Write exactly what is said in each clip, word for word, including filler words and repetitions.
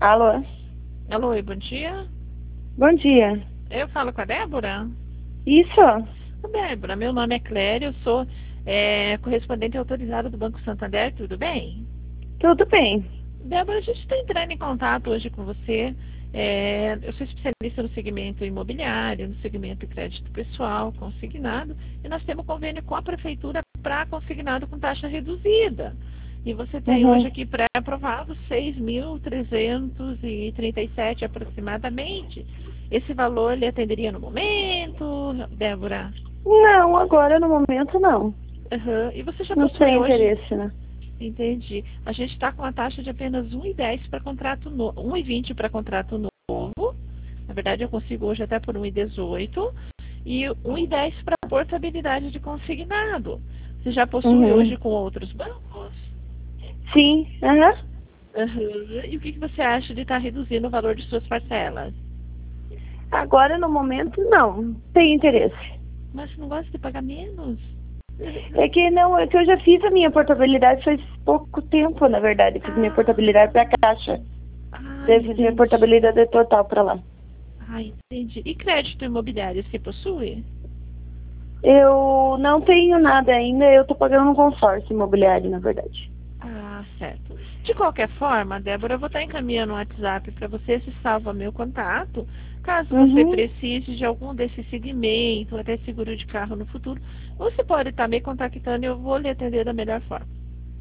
Alô? Alô, oi, bom dia. Bom dia. Eu falo com a Débora? Isso? Débora, meu nome é Cléria, eu sou é, correspondente autorizada do Banco Santander, tudo bem? Tudo bem. Débora, a gente está entrando em contato hoje com você. É, eu sou especialista no segmento imobiliário, no segmento de crédito pessoal, consignado, e nós temos convênio com a prefeitura para consignado com taxa reduzida. E você tem Uhum. hoje aqui pré-aprovado seis mil trezentos e trinta e sete aproximadamente. Esse valor lhe atenderia no momento, Débora? Não, agora no momento não. Uhum. E você já Não possui tem hoje? interesse, né? Entendi. A gente está com a taxa de apenas um vírgula dez para contrato novo, um vírgula vinte para contrato novo. Na verdade, eu consigo hoje até por um vírgula dezoito e um vírgula dez para portabilidade de consignado. Você já possui Uhum. hoje com outros bancos? Sim, aham. Uhum. E o que que você acha de estar reduzindo o valor de suas parcelas? Agora no momento não. Tem interesse. Mas você não gosta de pagar menos? É que não, é que eu já fiz a minha portabilidade faz pouco tempo, na verdade. Fiz minha Ah, portabilidade para caixa. ah, Daí fiz minha entendi. portabilidade total para lá. Ah, entendi. E crédito imobiliário você possui? Eu não tenho nada ainda, eu tô pagando um consórcio imobiliário, na verdade. Ah, certo. De qualquer forma, Débora, eu vou estar encaminhando um WhatsApp para você, se salva meu contato. Caso você Uhum. precise de algum desse segmento, até seguro de carro no futuro, você pode estar me contactando e eu vou lhe atender da melhor forma.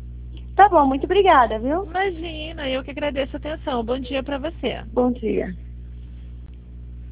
Tá bom, muito obrigada, viu? Imagina, eu que agradeço a atenção. Bom dia para você. Bom dia.